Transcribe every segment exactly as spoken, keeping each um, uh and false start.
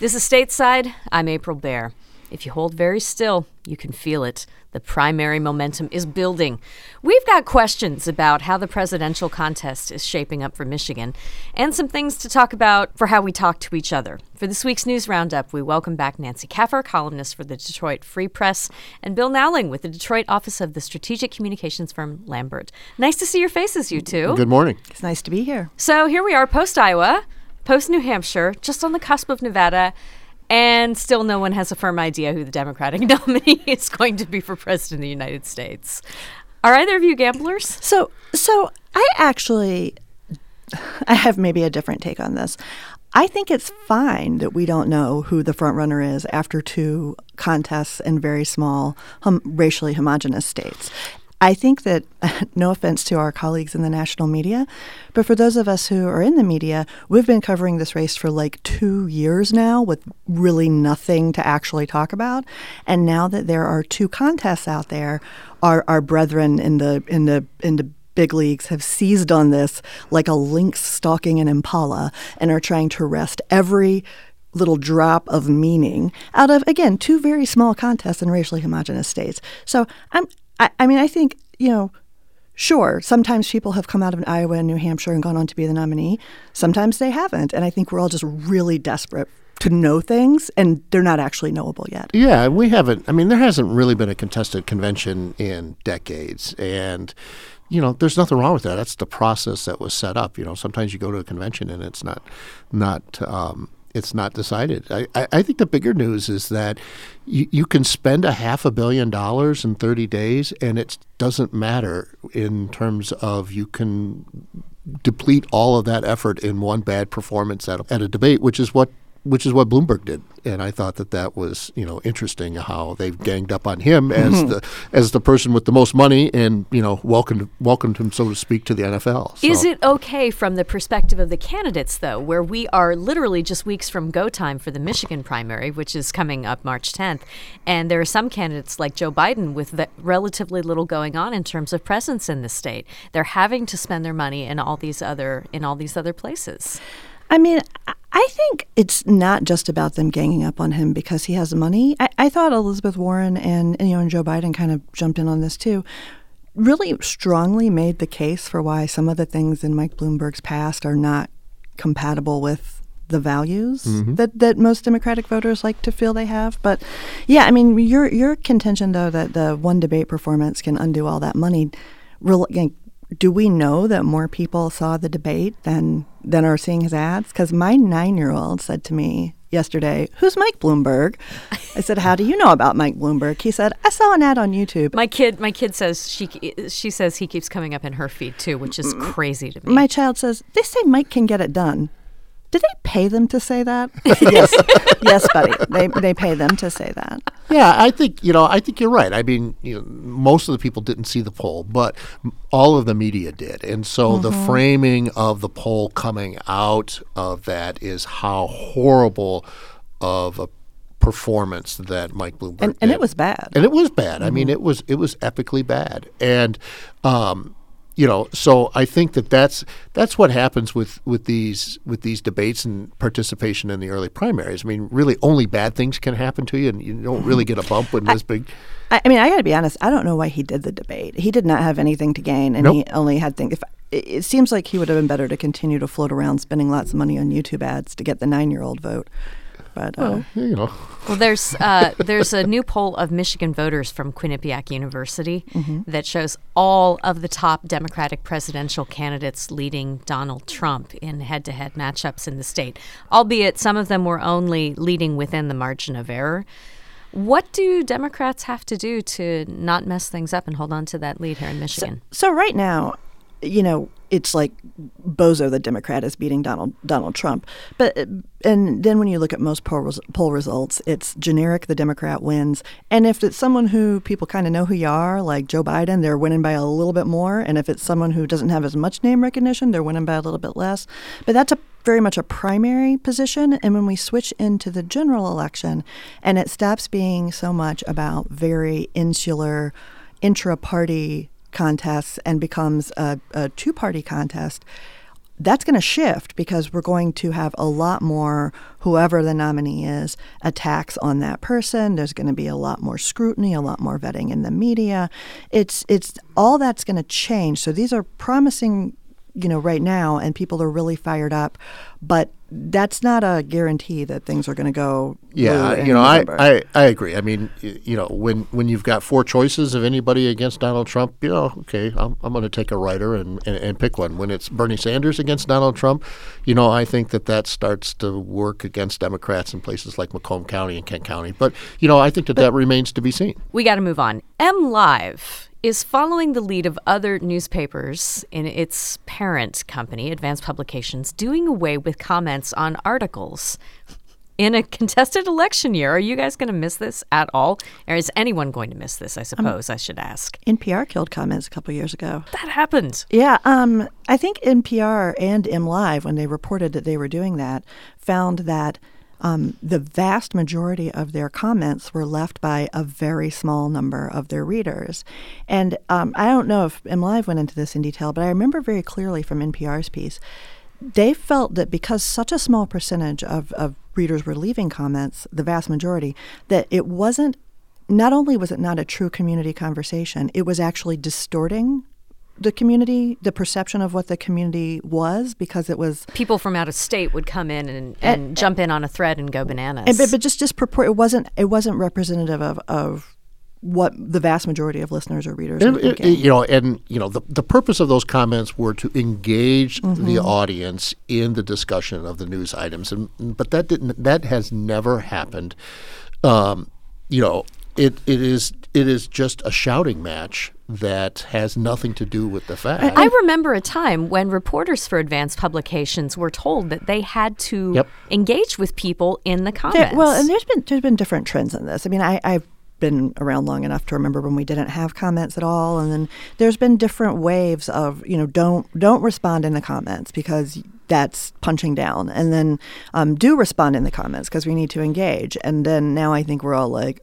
This is Stateside. I'm April Baer. If you hold very still, you can feel it. The primary momentum is building. We've got questions about how the presidential contest is shaping up for Michigan and some things to talk about for how we talk to each other. For this week's News Roundup, we welcome back Nancy Kaffer, columnist for the Detroit Free Press, and Bill Nowling with the Detroit office of the strategic communications firm Lambert. Nice to see your faces, you two. Good morning. It's nice to be here. So here we are, post-Iowa, post-New Hampshire, just on the cusp of Nevada. And still no one has a firm idea who the Democratic nominee is going to be for president of the United States. Are either of you gamblers? So, so I actually, I have maybe a different take on this. I think it's fine that we don't know who the front runner is after two contests in very small, hum, racially homogenous states. I think that, no offense to our colleagues in the national media, but for those of us who are in the media, we've been covering this race for like two years now with really nothing to actually talk about. And now that there are two contests out there, our our brethren in the in the in the big leagues have seized on this like a lynx stalking an impala and are trying to wrest every little drop of meaning out of, again, two very small contests in racially homogenous states. So I'm I, I mean, I think, you know, sure, sometimes people have come out of Iowa and New Hampshire and gone on to be the nominee. Sometimes they haven't. And I think we're all just really desperate to know things, and they're not actually knowable yet. Yeah, we haven't. I mean, there hasn't really been a contested convention in decades. And, you know, there's nothing wrong with that. That's the process that was set up. You know, sometimes you go to a convention and it's not, not, um, it's not decided. I, I, I think the bigger news is that you, you can spend a half a billion dollars in thirty days, and it doesn't matter in terms of you can deplete all of that effort in one bad performance at a, at a debate, which is what which is what Bloomberg did. And I thought that that was, you know, interesting how they've ganged up on him as mm-hmm. the as the person with the most money and, you know, welcomed welcomed him, so to speak, to the N F L. So. Is it okay from the perspective of the candidates, though, where we are literally just weeks from go time for the Michigan primary, which is coming up March tenth, and there are some candidates like Joe Biden with the relatively little going on in terms of presence in the state. They're having to spend their money in all these other in all these other places. I mean, I think it's not just about them ganging up on him because he has money. I, I thought Elizabeth Warren and, and you know and Joe Biden kind of jumped in on this too. Really strongly made the case for why some of the things in Mike Bloomberg's past are not compatible with the values mm-hmm. that, that most Democratic voters like to feel they have. But yeah, I mean, your your contention though that the one debate performance can undo all that money. Really, do we know that more people saw the debate than than are seeing his ads? Because my nine-year-old said to me yesterday, "Who's Mike Bloomberg?" I said, "How do you know about Mike Bloomberg?" He said, "I saw an ad on YouTube." My kid, my kid says she she says he keeps coming up in her feed too, which is crazy to me. My child says, "They say Mike can get it done." Did they pay them to say that? yes, yes, buddy. They they pay them to say that. Yeah, I think you know. I think you're right. I mean, you know, most of the people didn't see the poll, but all of the media did, and so mm-hmm. the framing of the poll coming out of that is how horrible of a performance that Mike Bloomberg and, did. And it was bad. And it was bad. Mm-hmm. I mean, it was it was epically bad, and. Um, You know, so I think that that's that's what happens with, with these with these debates and participation in the early primaries. I mean, really, only bad things can happen to you, and you don't really get a bump when this big. I, I mean, I got to be honest. I don't know why he did the debate. He did not have anything to gain, and nope. he only had things. If it, it seems like he would have been better to continue to float around, spending lots of money on YouTube ads to get the nine-year-old vote. But, uh, well, you know. Well, there's uh, there's a new poll of Michigan voters from Quinnipiac University mm-hmm. that shows all of the top Democratic presidential candidates leading Donald Trump in head-to-head matchups in the state, albeit some of them were only leading within the margin of error. What do Democrats have to do to not mess things up and hold on to that lead here in Michigan? So, so right now, you know, it's like Bozo the Democrat is beating Donald Donald Trump. But and then when you look at most poll, res, poll results, it's generic the Democrat wins. And if it's someone who people kind of know who you are, like Joe Biden, they're winning by a little bit more. And if it's someone who doesn't have as much name recognition, they're winning by a little bit less. But that's a very much a primary position. And when we switch into the general election and it stops being so much about very insular intra-party contests and becomes a, a two-party contest, that's going to shift because we're going to have a lot more, whoever the nominee is, attacks on that person. There's going to be a lot more scrutiny, a lot more vetting in the media. It's it's all that's going to change. So these are promising, you know, right now, and people are really fired up. But that's not a guarantee that things are going to go. Yeah, you know, I, I, I agree. I mean, you know, when, when you've got four choices of anybody against Donald Trump, you know, okay, I'm, I'm going to take a writer and, and, and pick one. When it's Bernie Sanders against Donald Trump, you know, I think that that starts to work against Democrats in places like Macomb County and Kent County. But, you know, I think that but that remains to be seen. We got to move on. M Live is following the lead of other newspapers in its parent company, Advanced Publications, doing away with comments on articles in a contested election year. Are you guys going to miss this at all? Or is anyone going to miss this, I suppose um, I should ask? N P R killed comments a couple years ago. That happened. Yeah. Um, I think N P R and M Live, when they reported that they were doing that, found that Um, the vast majority of their comments were left by a very small number of their readers. And um, I don't know if M Live went into this in detail, but I remember very clearly from N P R's piece, they felt that because such a small percentage of, of readers were leaving comments, the vast majority, that it wasn't, not only was it not a true community conversation, it was actually distorting the community, the perception of what the community was, because it was people from out of state would come in and, and, and jump in on a thread and go bananas. And, but, but just dispropor- it wasn't it wasn't representative of, of what the vast majority of listeners or readers and, were thinking. You know, and you know the the purpose of those comments were to engage mm-hmm. the audience in the discussion of the news items, and but that didn't that has never happened. Um, you know, it it is it is just a shouting match that has nothing to do with the fact. I remember a time when reporters for Advanced Publications were told that they had to yep. engage with people in the comments. There, well, and there's been there's been different trends in this. I mean, I, I've been around long enough to remember when we didn't have comments at all, and then there's been different waves of, you know, don't don't respond in the comments because that's punching down, and then um, do respond in the comments because we need to engage. And then now I think we're all like,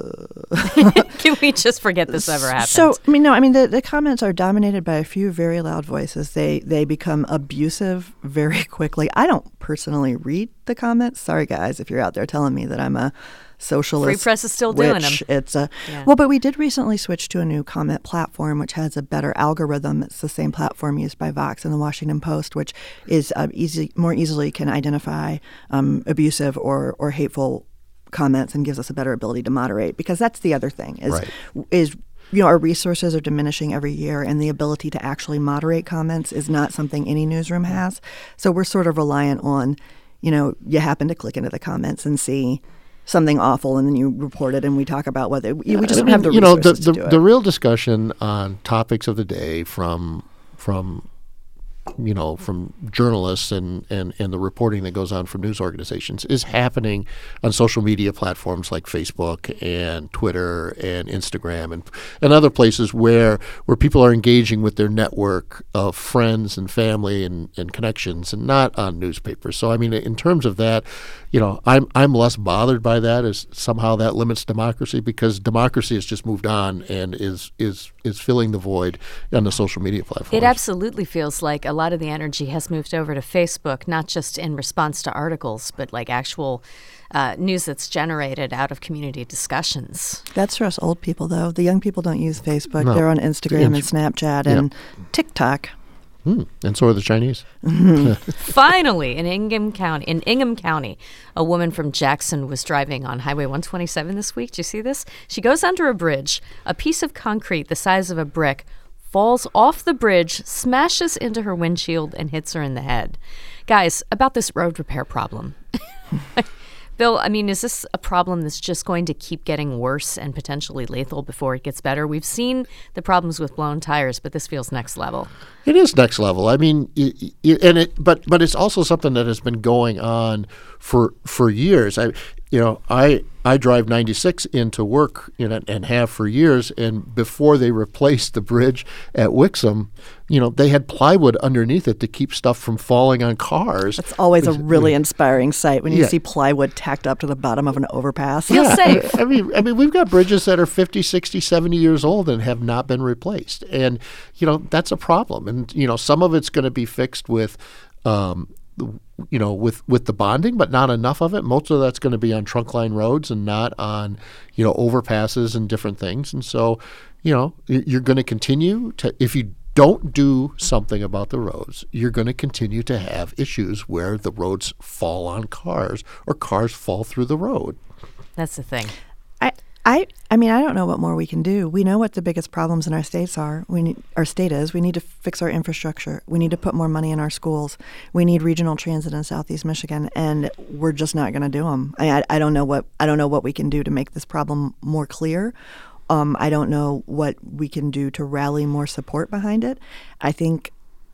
ugh. Can we just forget this ever happened? So, I mean, no, I mean, the, the comments are dominated by a few very loud voices. They they become abusive very quickly. I don't personally read the comments. Sorry, guys, if you're out there telling me that I'm a socialist. Free Press is still witch. doing them. It's a yeah. well, but we did recently switch to a new comment platform, which has a better algorithm. It's the same platform used by Vox and the Washington Post, which is uh, easy, more easily can identify um, abusive or or hateful comments and gives us a better ability to moderate. Because that's the other thing is right. is. You know, our resources are diminishing every year, and the ability to actually moderate comments is not something any newsroom has. So we're sort of reliant on, you know, you happen to click into the comments and see something awful, and then you report it, and we talk about whether we just don't I mean, have the you know, resources the, to the, do it. the real discussion on topics of the day from from you know from journalists and, and, and the reporting that goes on from news organizations is happening on social media platforms like Facebook and Twitter and Instagram and and other places where where people are engaging with their network of friends and family and, and connections, and not on newspapers. So I mean, in terms of that, you know, I'm I'm less bothered by that as somehow that limits democracy, because democracy has just moved on and is is is filling the void on the social media platforms. It absolutely feels like a lot of the energy has moved over to Facebook, not just in response to articles, but like actual uh, news that's generated out of community discussions. That's for us old people, though. The young people don't use Facebook. No. They're on Instagram and Snapchat and yeah. TikTok. Hmm. And so are the Chinese. Finally, in Ingham County, in Ingham County, a woman from Jackson was driving on Highway one twenty-seven this week. Do you see this? She goes under a bridge. A piece of concrete the size of a brick falls off the bridge, smashes into her windshield, and hits her in the head. Guys, about this road repair problem. Bill, I mean, is this a problem that's just going to keep getting worse and potentially lethal before it gets better? We've seen the problems with blown tires, but this feels next level. It is next level. I mean, it, it, and it, but but it's also something that has been going on for for years. I, you know, I I drive ninety-six into work, you know, and have for years. And before they replaced the bridge at Wixom, you know, they had plywood underneath it to keep stuff from falling on cars. That's always a really inspiring sight when you yeah. see plywood tacked up to the bottom of an overpass. Feel yeah. safe. I mean, I mean, we've got bridges that are fifty, sixty, seventy years old and have not been replaced. And, you know, that's a problem. And, you know, some of it's going to be fixed with um, you know, with, with the bonding, but not enough of it. Most of that's going to be on trunk line roads and not on, you know, overpasses and different things. And so, you know, you're going to continue to, if you don't do something about the roads, you're going to continue to have issues where the roads fall on cars or cars fall through the road. That's the thing. I, I, I mean, I don't know what more we can do. We know what the biggest problems in our states are. We need, our state is. We need to fix our infrastructure. We need to put more money in our schools. We need regional transit in Southeast Michigan, and we're just not going to do them. I, I, I don't know what I don't know what we can do to make this problem more clear. Um, I don't know what we can do to rally more support behind it. I think,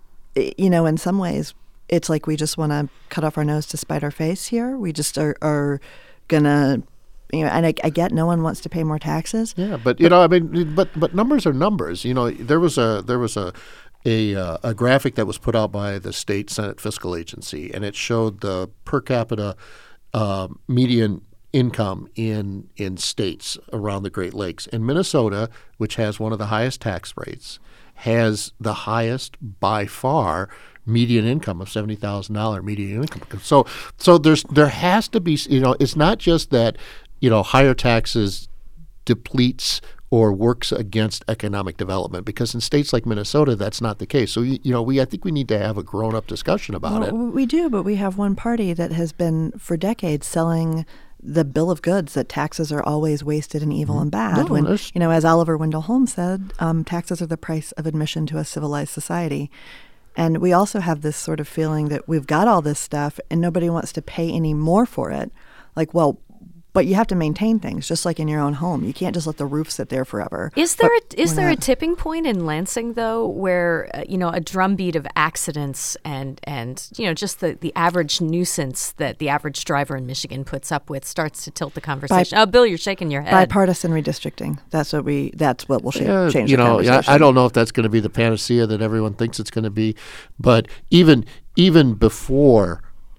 you know, in some ways, it's like we just want to cut off our nose to spite our face here. We just are, are going to, you know, and I, I get no one wants to pay more taxes. Yeah, but, you know, I mean, but but numbers are numbers. You know, there was a there was a a, uh, a graphic that was put out by the State Senate Fiscal Agency, and it showed the per capita uh, median income in in states around the Great Lakes. And Minnesota, which has one of the highest tax rates, has the highest by far median income of seventy thousand dollars median income. So so there's there has to be, you know, it's not just that, you know, higher taxes depletes or works against economic development, because in states like Minnesota, that's not the case. So, you, you know, we I think we need to have a grown-up discussion about well, it. We do, but we have one party that has been for decades selling the bill of goods that taxes are always wasted and evil and bad. No, when, there's- you know, as Oliver Wendell Holmes said, um, taxes are the price of admission to a civilized society. And we also have this sort of feeling that we've got all this stuff and nobody wants to pay any more for it. Like, well, but you have to maintain things, just like in your own home. You can't just let the roof sit there forever. Is there But a, is we're there a not- tipping point in Lansing though, where uh, you know a drumbeat of accidents and and you know just the, the average nuisance that the average driver in Michigan puts up with starts to tilt the conversation? oh, Bill, you're shaking your head. Bipartisan redistricting. That's what we. That's what will sh- Yeah, change you the know, yeah, conversation. I don't know if that's going to be the panacea that everyone thinks it's going to be, but even even before,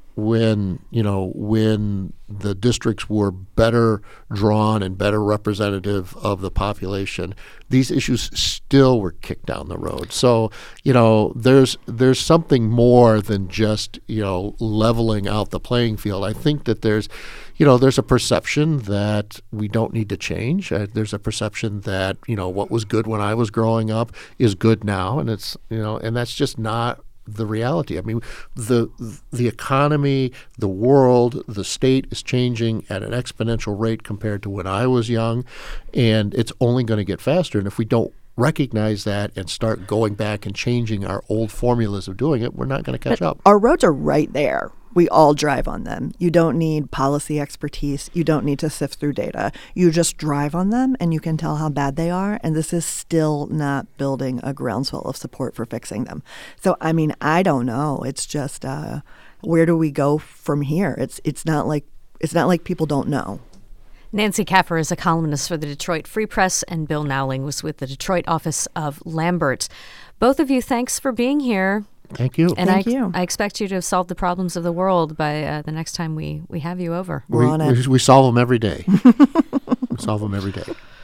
when you know when the districts were better drawn and better representative of the population, these issues still were kicked down the road. So you know, there's there's something more than just you know leveling out the playing field. I think that there's you know there's a perception that we don't need to change. Uh, there's a perception that you know what was good when I was growing up is good now, and it's you know and that's just not the reality. I mean, the the economy, the world, the state is changing at an exponential rate compared to when I was young, and it's only going to get faster. And if we don't recognize that and start going back and changing our old formulas of doing it, we're not going to catch up. Our roads are right there. We all drive on them. You don't need policy expertise. You don't need to sift through data. You just drive on them and you can tell how bad they are. And this is still not building a groundswell of support for fixing them. So, I mean, I don't know. It's just uh, where do we go from here? It's it's not like it's not like people don't know. Nancy Kaffer is a columnist for the Detroit Free Press, and Bill Nowling was with the Detroit office of Lambert. Both of you, thanks for being here. Thank you. And Thank I, you. I expect you to solve the problems of the world by uh, the next time we, we have you over. We're we, on it. we, we solve them every day. We solve them every day.